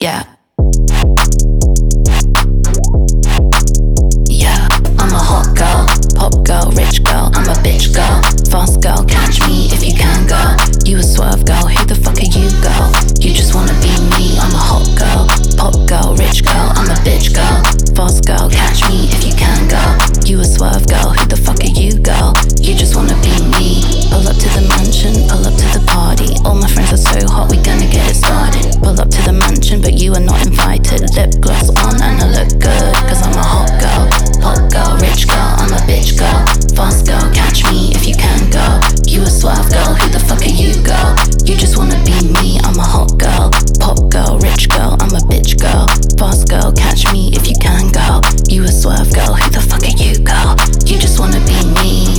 Yeah. Yeah, I'm a hot girl, pop girl, rich girl, I'm a bitch girl, fast girl, catch me if you can, girl. You a swerve girl, who the fuck are you, girl? You just wanna be me, I'm a hot girl, pop girl, rich girl, I'm a bitch girl, fast girl, catch me if you can, girl. You a swerve girl, who the fuck are you, girl? You just wanna be me. Pull up to the mansion, pull up to the party. All my friends are so hot, we gonna get it started. Pull up to the mansion, but you are not invited. Lip gloss on and I look good, cause I'm a hot girl, pop girl, rich girl, I'm a bitch girl, fast girl, catch me if you can, girl. You a swerve girl, who the fuck are you, girl? You just wanna be me, I'm a hot girl, pop girl, rich girl, I'm a bitch girl, fast girl, catch me if you can, girl. You a swerve girl, who the fuck are you, girl? You just wanna be me.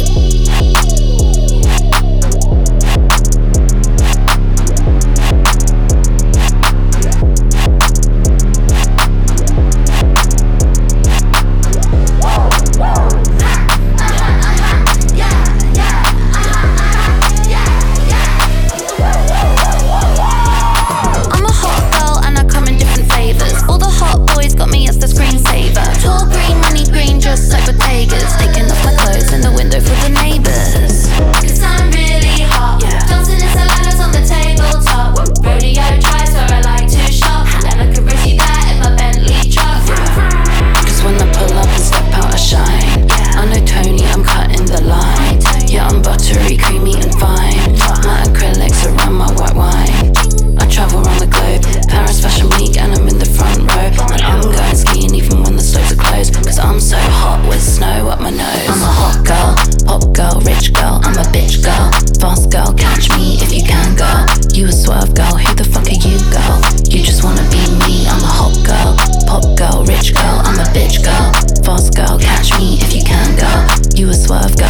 Fast girl, catch me if you can, girl. You a swerve girl, who the fuck are you, girl? You just wanna be me, I'm a hot girl, pop girl, rich girl, I'm a bitch girl, fast girl, catch me if you can, girl. You a swerve girl.